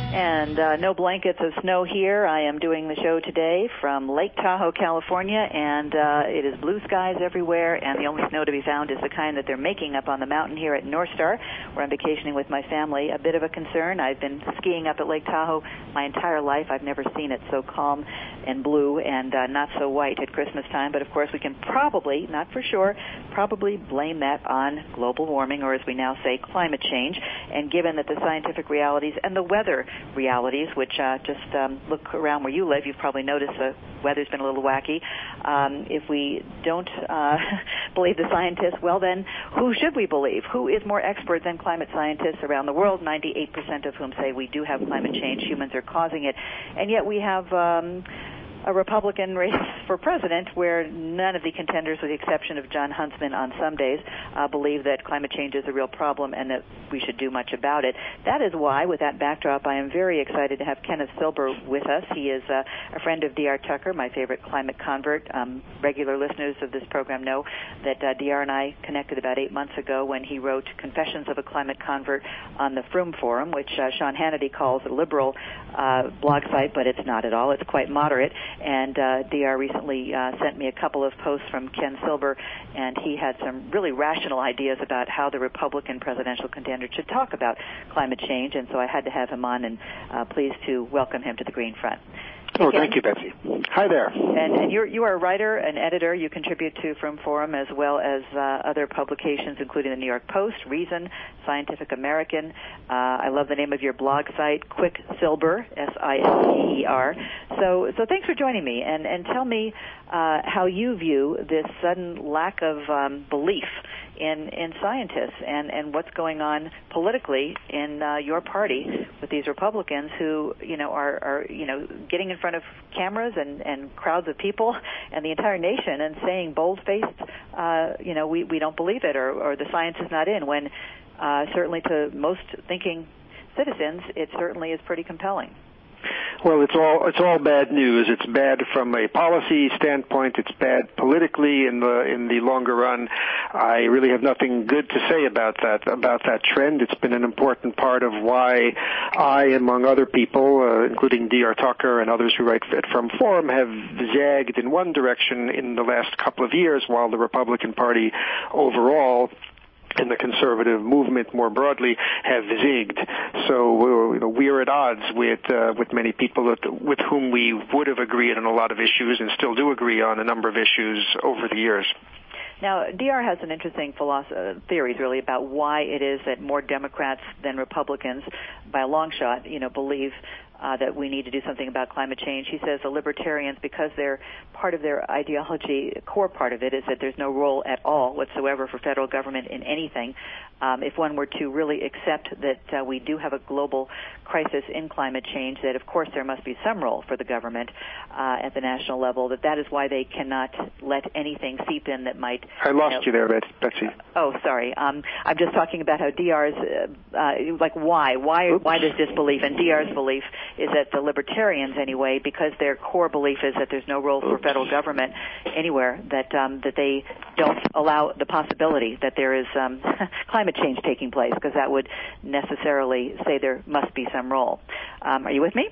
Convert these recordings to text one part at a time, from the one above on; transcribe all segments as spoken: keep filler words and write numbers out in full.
And uh, no blankets of snow here. I am doing the show today from Lake Tahoe, California, and uh, it is blue skies everywhere, and the only snow to be found is the kind that they're making up on the mountain here at North Star, where I'm vacationing with my family. A bit of a concern. I've been skiing up at Lake Tahoe my entire life. I've never seen it so calm and blue and uh, not so white at Christmas time, but of course we can probably, not for sure, probably blame that on global warming, or as we now say, climate change. And given that the scientific realities and the weather realities, which uh, just um, look around where you live, you've probably noticed the weather's been a little wacky. Um, if we don't uh, believe the scientists, well then, who should we believe? Who is more expert than climate scientists around the world, ninety-eight percent of whom say we do have climate change, humans are causing it, and yet we have um, a Republican race for president where none of the contenders, with the exception of John Huntsman on some days, uh, believe that climate change is a real problem and that we should do much about it. That is why, with that backdrop, I am very excited to have Kenneth Silber with us. He is uh, a friend of D R Tucker, my favorite climate convert. Um, regular listeners of this program know that uh, D R and I connected about eight months ago when he wrote Confessions of a Climate Convert on the Froom Forum, which uh, Sean Hannity calls a liberal uh, blog site, but it's not at all. It's quite moderate. And uh, D R recently uh, sent me a couple of posts from Ken Silber, and he had some really rational ideas about how the Republican presidential contender should talk about climate change, and so I had to have him on, and uh, pleased to welcome him to the Green Front. Oh, thank you, Betsy. Hi there. And, and you're, you are a writer, an editor. You contribute to Froom Forum as well as uh, other publications, including the New York Post, Reason, Scientific American. Uh, I love the name of your blog site, Quicksilber, S I L T E R. So, so thanks for joining me, and, and tell me uh, how you view this sudden lack of um, belief in, in scientists and, and what's going on politically in uh, your party with these Republicans who, you know, are, are you know, getting in front of cameras and, and crowds of people and the entire nation and saying bold-faced, uh, you know, we, we don't believe it, or, or the science is not in, when uh, certainly to most thinking citizens, it certainly is pretty compelling. Well, it's all it's all bad news. It's bad from a policy standpoint. It's bad politically in the in the longer run. I really have nothing good to say about that about that trend. It's been an important part of why I, among other people, uh, including D R Tucker and others who write at Froom Forum, have zagged in one direction in the last couple of years, while the Republican Party overall and the conservative movement more broadly have zigged. So we're, you know, we're at odds with uh, with many people that, with whom we would have agreed on a lot of issues and still do agree on a number of issues over the years. Now, D R has some interesting philosophy, theories, really, about why it is that more Democrats than Republicans, by a long shot, you know, believe uh, that we need to do something about climate change. He says the libertarians, because they're part of their ideology, a core part of it is that there's no role at all whatsoever for federal government in anything. Um, if one were to really accept that uh, we do have a global crisis in climate change, that of course there must be some role for the government uh, at the national level, that that is why they cannot let anything seep in that might... I lost you, know, you there, Betsy. Uh, oh, sorry. Um, I'm just talking about how D R's, uh, uh, like why, why, Oops. why does this belief, and D R's belief is that the libertarians anyway, because their core belief is that there's no role for Oops. federal government anywhere, that um, that they don't allow the possibility that there is um, climate change taking place, because that would necessarily say there must be some role. Um, are you with me?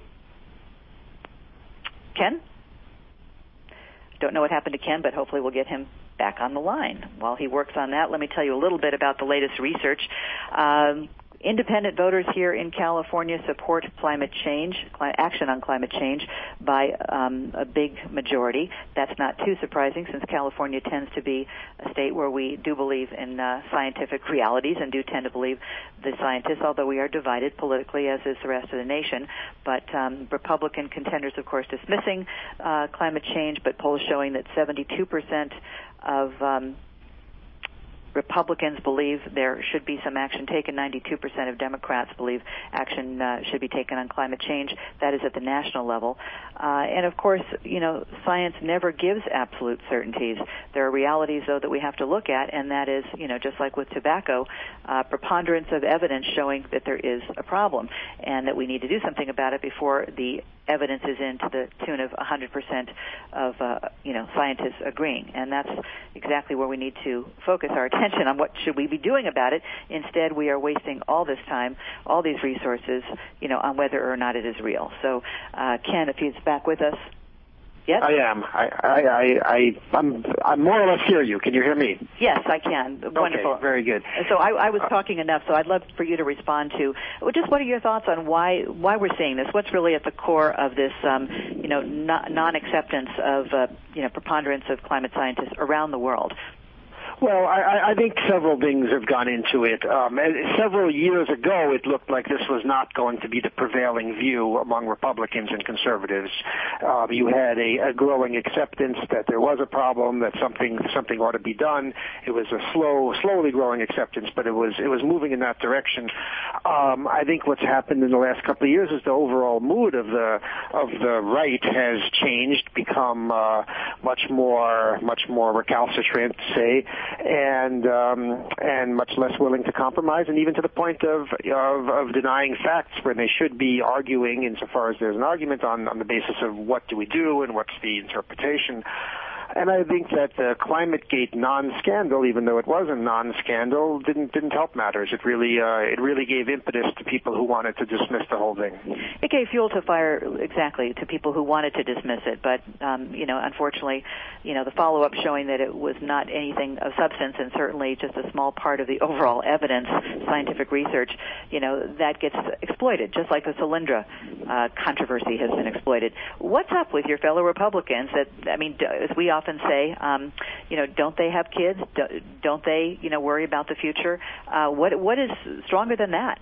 Ken? Don't know what happened to Ken, but hopefully we'll get him back on the line. While he works on that, let me tell you a little bit about the latest research. Um, Independent voters here in California support climate change, action on climate change, by um, a big majority. That's not too surprising, since California tends to be a state where we do believe in uh, scientific realities and do tend to believe the scientists, although we are divided politically, as is the rest of the nation. But um, Republican contenders, of course, dismissing uh, climate change, but polls showing that seventy-two percent of um, Republicans believe there should be some action taken. ninety-two percent of Democrats believe action uh, should be taken on climate change. That is at the national level. Uh, and, of course, you know, science never gives absolute certainties. There are realities, though, that we have to look at, and that is, you know, just like with tobacco, uh, preponderance of evidence showing that there is a problem and that we need to do something about it before the evidence is in to the tune of one hundred percent of, uh, you know, scientists agreeing. And that's exactly where we need to focus our attention on what should we be doing about it. Instead, we are wasting all this time, all these resources, you know, on whether or not it is real. So, uh, Ken, if he's back with us. Yes? I am. I, I, I, I, I'm, I more or less hear you. Can you hear me? Yes, I can. Wonderful. Okay, very good. So I, I was talking enough, so I'd love for you to respond to well, just what are your thoughts on why why we're seeing this? What's really at the core of this, um, you know, non-acceptance of, uh, you know, preponderance of climate scientists around the world? Well, I, I think several things have gone into it. Um, several years ago, it looked like this was not going to be the prevailing view among Republicans and conservatives. Um, you had a, a growing acceptance that there was a problem, that something something ought to be done. It was a slow, slowly growing acceptance, but it was it was moving in that direction. Um, I think what's happened in the last couple of years is the overall mood of the of the right has changed, become uh, much more much more recalcitrant, say. And um, and much less willing to compromise, and even to the point of, of of denying facts when they should be arguing, insofar as there's an argument on on the basis of what do we do and what's the interpretation. And I think that the ClimateGate non-scandal, even though it was a non-scandal, didn't didn't help matters. It really uh, it really gave impetus to people who wanted to dismiss the whole thing. It gave fuel to fire, exactly, to people who wanted to dismiss it. But um, you know, unfortunately, you know, the follow-up showing that it was not anything of substance, and certainly just a small part of the overall evidence, scientific research, you know, that gets exploited, just like the Solyndra uh, controversy has been exploited. What's up with your fellow Republicans? That I mean, as we often say, um, you know, don't they have kids? Don't they, you know, worry about the future? Uh, what what is stronger than that?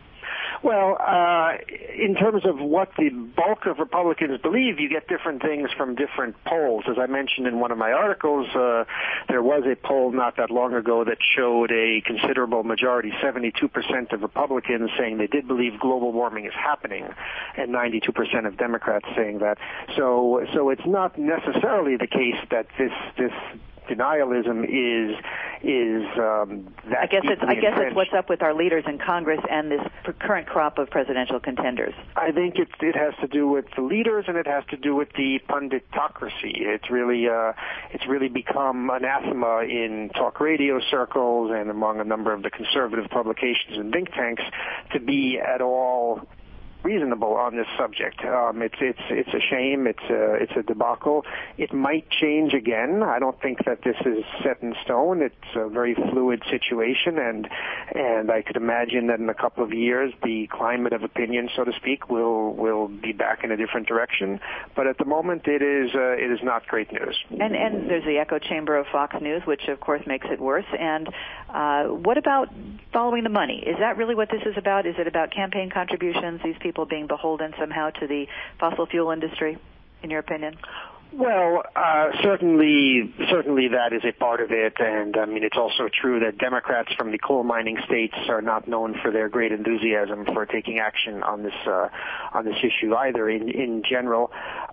Well, uh, in terms of what the bulk of Republicans believe, you get different things from different polls. As I mentioned in one of my articles, uh, there was a poll not that long ago that showed a considerable majority, seventy-two percent of Republicans saying they did believe global warming is happening, and ninety-two percent of Democrats saying that. So, so it's not necessarily the case that this this denialism is is um, that I guess it's I guess entrenched. It's what's up with our leaders in Congress and this current crop of presidential contenders. I think it it has to do with the leaders, and it has to do with the punditocracy. It's really uh, it's really become anathema in talk radio circles and among a number of the conservative publications and think tanks to be at all reasonable on this subject. Um, it's it's it's a shame. It's a it's a debacle. It might change again. I don't think that this is set in stone. It's a very fluid situation, and and I could imagine that in a couple of years, the climate of opinion, so to speak, will will be back in a different direction. But at the moment, it is uh, it is not great news. And and there's the echo chamber of Fox News, which of course makes it worse. And uh, what about following the money? Is that really what this is about? Is it about campaign contributions? These people being beholden somehow to the fossil fuel industry, in your opinion? Well, uh, certainly, certainly that is a part of it, and I mean it's also true that Democrats from the coal mining states are not known for their great enthusiasm for taking action on this uh, on this issue either. In in general,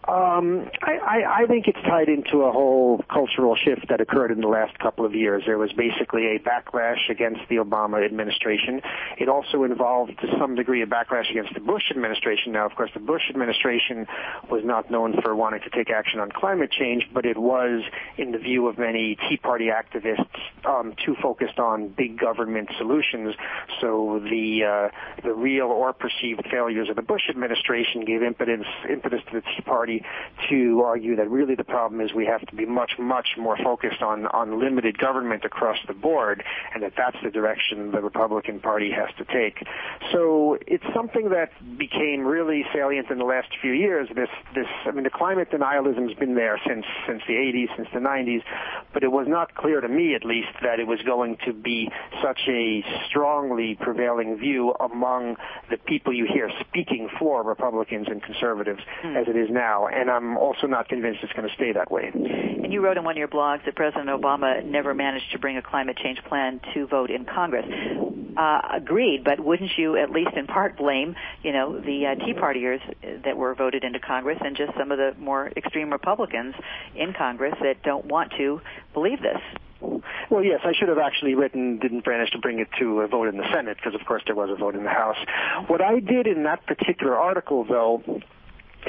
um, I, I, I think it's tied into a whole cultural shift that occurred in the last couple of years. There was basically a backlash against the Obama administration. It also involved, to some degree, a backlash against the Bush administration. Now, of course, the Bush administration was not known for wanting to take action on climate change, but it was, in the view of many Tea Party activists, um, too focused on big government solutions. So the uh, the real or perceived failures of the Bush administration gave impetus impetus to the Tea Party to argue that really the problem is we have to be much, much more focused on, on limited government across the board, and that that's the direction the Republican Party has to take. So it's something that became really salient in the last few years. This, this, I mean, the climate denialism's been there since since the eighties, since the nineties, but it was not clear to me, at least, that it was going to be such a strongly prevailing view among the people you hear speaking for Republicans and conservatives mm. as it is now. And I'm also not convinced it's going to stay that way. And you wrote in one of your blogs that President Obama never managed to bring a climate change plan to vote in Congress. Uh, agreed, but wouldn't you at least in part blame, you know, the uh, Tea Partiers that were voted into Congress and just some of the more extreme Republicans in Congress that don't want to believe this? Well, yes, I should have actually written, didn't manage to bring it to a vote in the Senate, because of course there was a vote in the House. What I did in that particular article, though,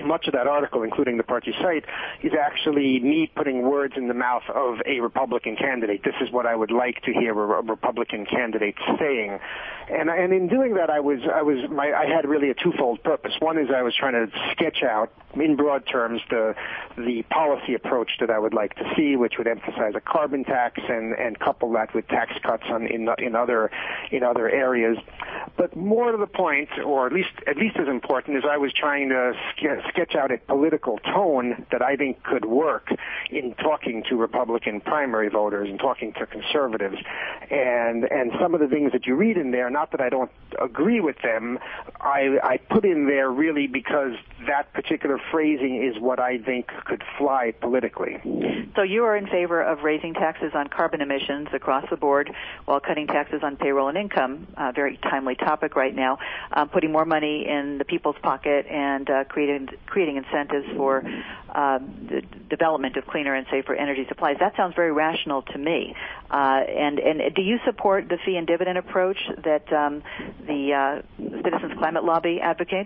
much of that article, including the part you cite, is actually me putting words in the mouth of a Republican candidate. This is what I would like to hear a, a Republican candidate saying. And, and in doing that, I was, I was, my, I had really a twofold purpose. One is I was trying to sketch out, in broad terms, the, the policy approach that I would like to see, which would emphasize a carbon tax and, and couple that with tax cuts on, in, in other, in other areas. But more to the point, or at least, at least as important, is I was trying to sketch out a political tone that I think could work in talking to Republican primary voters and talking to conservatives. And, and some of the things that you read in there, not that I don't agree with them, I, I put in there really because that particular phrasing is what I think could fly politically. So you are in favor of raising taxes on carbon emissions across the board while cutting taxes on payroll and income, a very timely topic right now, um, putting more money in the people's pocket and uh, creating creating incentives for uh, the development of cleaner and safer energy supplies. That sounds very rational to me. Uh, and, and do you support the fee and dividend approach that um, the uh, Citizens Climate Lobby advocates?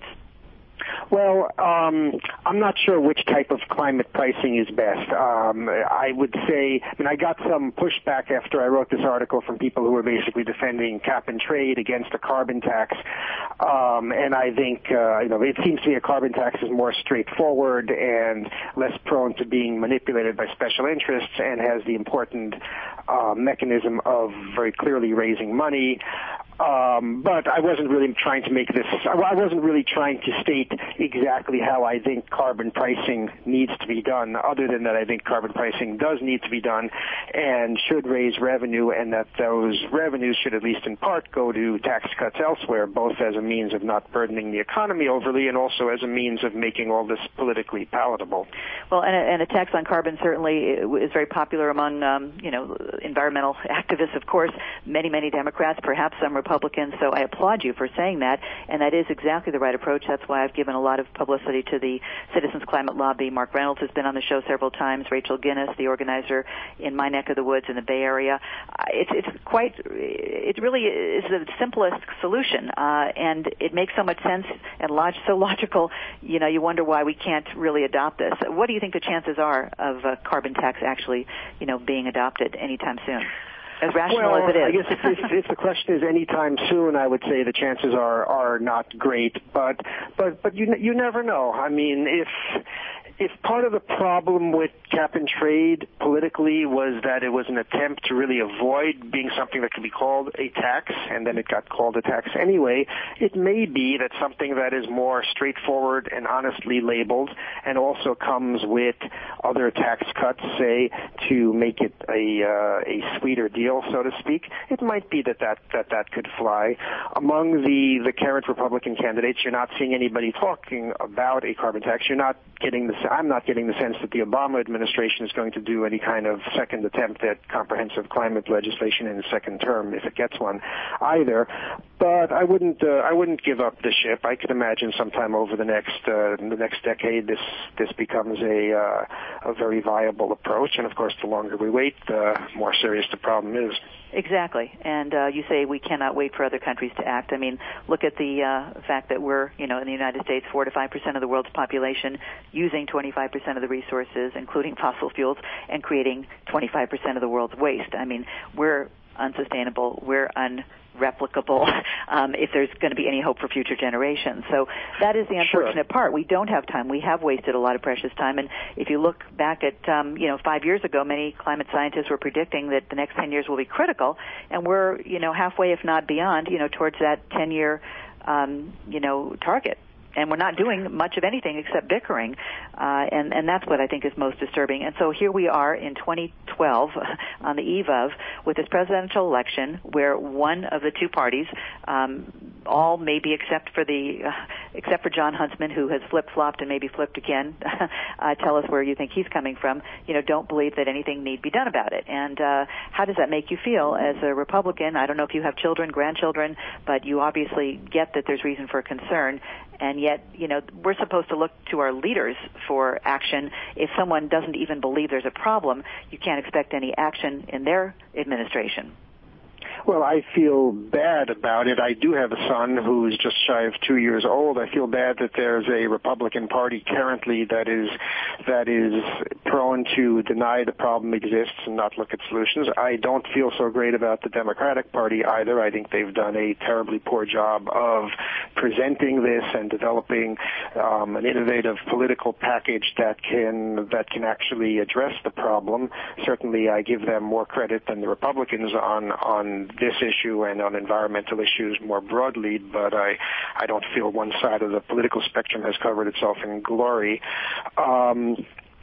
Well, um, I'm not sure which type of climate pricing is best. Um, I would say, I mean, I got some pushback after I wrote this article from people who were basically defending cap and trade against a carbon tax. Um, and I think, uh, you know, it seems to me a carbon tax is more straightforward and less prone to being manipulated by special interests and has the important uh, mechanism of very clearly raising money. Um, but I wasn't really trying to make this, I wasn't really trying to state exactly how I think carbon pricing needs to be done, other than that I think carbon pricing does need to be done and should raise revenue, and that those revenues should at least in part go to tax cuts elsewhere, both as a means of not burdening the economy overly and also as a means of making all this politically palatable. Well, and a, and a tax on carbon certainly is very popular among, um, you know, environmental activists, of course, many, many Democrats, perhaps some Republicans, so I applaud you for saying that, and that is exactly the right approach. That's why I've given a lot of publicity to the Citizens Climate Lobby. Mark Reynolds has been on the show several times, Rachel Guinness, the organizer in my neck of the woods in the Bay Area. It's, it's quite, it really is the simplest solution, uh, and it makes so much sense and log- so logical, you know, you wonder why we can't really adopt this. What do you think the chances are of a carbon tax actually, you know, being adopted anytime soon? As rational well, as it is. I guess if, if, if the question is anytime soon, I would say the chances are are not great. But but but you you never know. I mean, if if part of the problem with cap and trade politically was that it was an attempt to really avoid being something that could be called a tax, and then it got called a tax anyway, it may be that something that is more straightforward and honestly labeled and also comes with other tax cuts, say, to make it a uh, a sweeter deal, so to speak, it might be that that, that, that could fly. Among the, the current Republican candidates, you're not seeing anybody talking about a carbon tax. You're not getting the I'm not getting the sense that the Obama administration is going to do any kind of second attempt at comprehensive climate legislation in the second term, if it gets one, either. But I wouldn't uh, I wouldn't give up the ship. I could imagine sometime over the next uh, the next decade this this becomes a uh, a very viable approach. And of course, the longer we wait, the more serious the problem is. Exactly. And uh, you say we cannot wait for other countries to act. I mean, look at the uh, fact that we're, you know, in the United States, four to five percent of the world's population using twenty-five percent of the resources, including fossil fuels, and creating twenty-five percent of the world's waste. I mean, we're unsustainable. We're unreplicable um, if there's going to be any hope for future generations. So that is the unfortunate Sure. part. We don't have time. We have wasted a lot of precious time. And if you look back at, um, you know, five years ago, many climate scientists were predicting that the next ten years will be critical. And we're, you know, halfway, if not beyond, you know, towards that ten-year, um, you know, target. And we're not doing much of anything except bickering, uh, and, and that's what I think is most disturbing. And so here we are in twenty twelve, on the eve of, with this presidential election, where one of the two parties, um, all maybe except for the, uh, except for John Huntsman, who has flip-flopped and maybe flipped again, uh, tell us where you think he's coming from, you know, don't believe that anything need be done about it. And uh, how does that make you feel as a Republican? I don't know if you have children, grandchildren, but you obviously get that there's reason for concern. And yet, you know, we're supposed to look to our leaders for action. If someone doesn't even believe there's a problem, you can't expect any action in their administration. Well, I feel bad about it. I do have a son who's just shy of two years old. I feel bad that there's a Republican Party currently that is that is prone to deny the problem exists and not look at solutions. I don't feel so great about the Democratic Party either. I think they've done a terribly poor job of presenting this and developing um, an innovative political package that can that can actually address the problem. Certainly, I give them more credit than the Republicans on on this issue and on environmental issues more broadly, but I, I don't feel one side of the political spectrum has covered itself in glory. Um,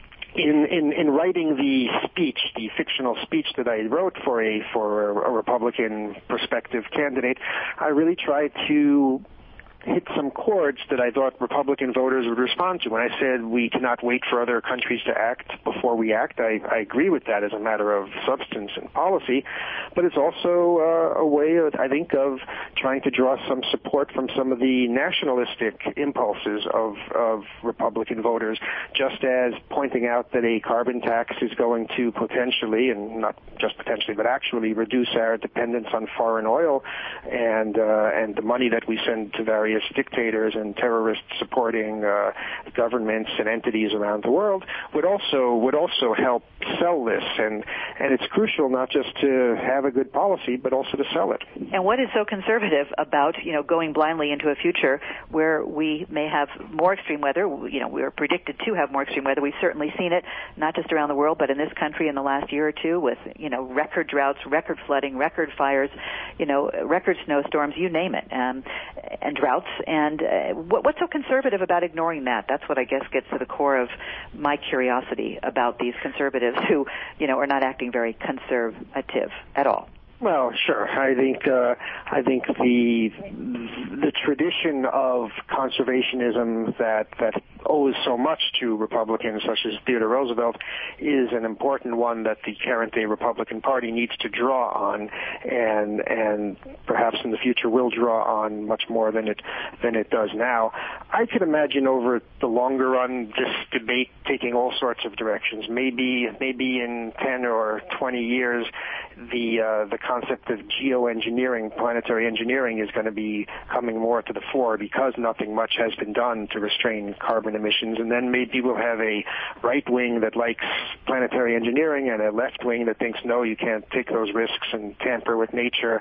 In, in, in writing the speech, the fictional speech that I wrote for a for a Republican prospective candidate, I really tried to hit some chords that I thought Republican voters would respond to. When I said we cannot wait for other countries to act before we act, I, I agree with that as a matter of substance and policy, but it's also uh, a way, of, I think, of trying to draw some support from some of the nationalistic impulses of, of Republican voters, just as pointing out that a carbon tax is going to potentially, and not just potentially, but actually reduce our dependence on foreign oil and, uh, and the money that we send to various dictators and terrorists supporting uh, governments and entities around the world would also would also help sell this, and and it's crucial not just to have a good policy but also to sell it. And what is so conservative about you know going blindly into a future where we may have more extreme weather? You know, we are predicted to have more extreme weather. We've certainly seen it not just around the world but in this country in the last year or two with you know record droughts, record flooding, record fires, you know record snowstorms, you name it, um, and droughts. And uh, what, what's so conservative about ignoring that? That's what I guess gets to the core of my curiosity about these conservatives who, you know, are not acting very conservative at all. Well, sure. I think uh, I think the the tradition of conservationism that that owes so much to Republicans, such as Theodore Roosevelt, is an important one that the current day Republican Party needs to draw on, and and perhaps in the future will draw on much more than it than it does now. I could imagine over the longer run this debate taking all sorts of directions. Maybe maybe in ten or twenty years, the uh, the concept of geoengineering, planetary engineering, is going to be coming more to the fore because nothing much has been done to restrain carbon emissions. And then maybe we'll have a right wing that likes planetary engineering and a left wing that thinks, no, you can't take those risks and tamper with nature.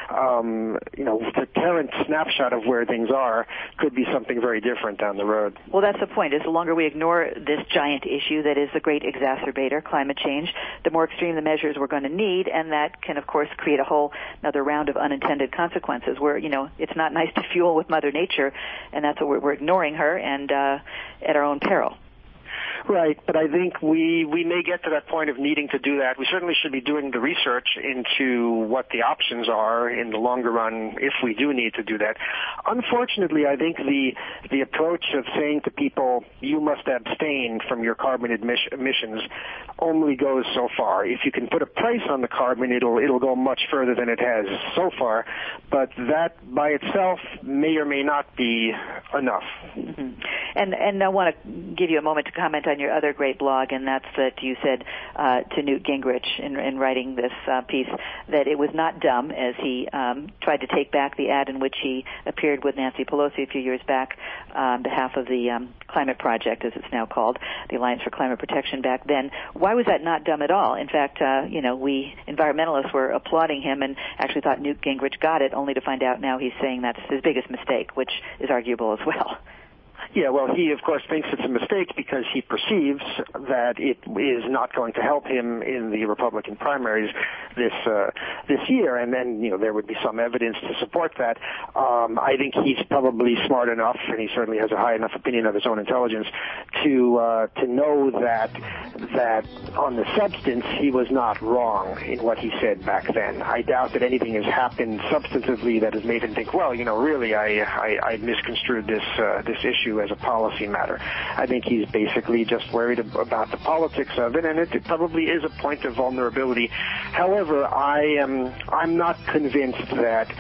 Um, you know, the current snapshot of where things are could be something very different down the road. Well, that's the point, is the longer we ignore this giant issue that is the great exacerbator, climate change, the more extreme the measures we're going to need, and that can, of course, create a whole another round of unintended consequences where, you know, it's not nice to fuel with Mother Nature, and that's what we're, we're ignoring her and uh, at our own peril. Right, but I think we, we may get to that point of needing to do that. We certainly should be doing the research into what the options are in the longer run if we do need to do that. Unfortunately, I think the the approach of saying to people, you must abstain from your carbon emis- emissions only goes so far. If you can put a price on the carbon, it'll it'll go much further than it has so far, but that by itself may or may not be enough. Mm-hmm. And and I want to give you a moment to comment on your other great blog, and that's that you said uh, to Newt Gingrich in, in writing this uh, piece that it was not dumb, as he um, tried to take back the ad in which he appeared with Nancy Pelosi a few years back on behalf of the um, Climate Project, as it's now called, the Alliance for Climate Protection back then. Why was that not dumb at all? In fact, uh, you know, we environmentalists were applauding him and actually thought Newt Gingrich got it, only to find out now he's saying that's his biggest mistake, which is arguable as well. Yeah, well, he, of course, thinks it's a mistake because he perceives that it is not going to help him in the Republican primaries this uh, this year, and then, you know, there would be some evidence to support that. Um, I think he's probably smart enough, and he certainly has a high enough opinion of his own intelligence, to uh, to know that that on the substance he was not wrong in what he said back then. I doubt that anything has happened substantively that has made him think, well, you know, really, I I, I misconstrued this uh, this issue as a policy matter. I think he's basically just worried about the politics of it, and it, it probably is a point of vulnerability. However, I am I'm not convinced that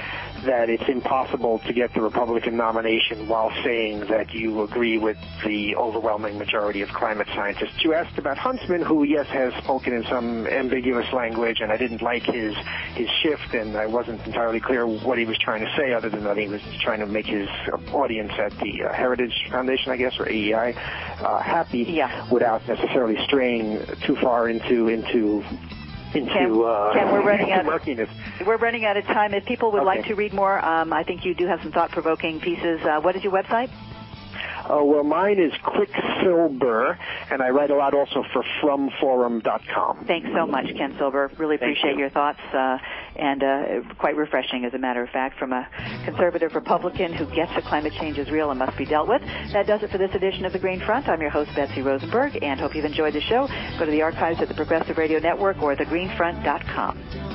that it's impossible to get the Republican nomination while saying that you agree with the overwhelming majority of climate scientists. You asked about Huntsman, who, yes, has spoken in some ambiguous language, and I didn't like his his shift, and I wasn't entirely clear what he was trying to say, other than that he was trying to make his audience at the uh, Heritage Foundation, I guess, or A E I, uh, happy, yeah. without necessarily straying too far into into into Ken, uh, Ken, we're running out. murkiness. We're running out of time. If people would Okay. like to read more, um, I think you do have some thought-provoking pieces. Uh, what is your website? Uh, well, mine is Quicksilver, and I write a lot also for from forum dot com. Thanks so much, Ken Silver. Really Thank appreciate you. your thoughts, uh, and uh, quite refreshing, as a matter of fact, from a conservative Republican who gets that climate change is real and must be dealt with. That does it for this edition of The Green Front. I'm your host, Betsy Rosenberg, and hope you've enjoyed the show. Go to the archives at the Progressive Radio Network or the green front dot com.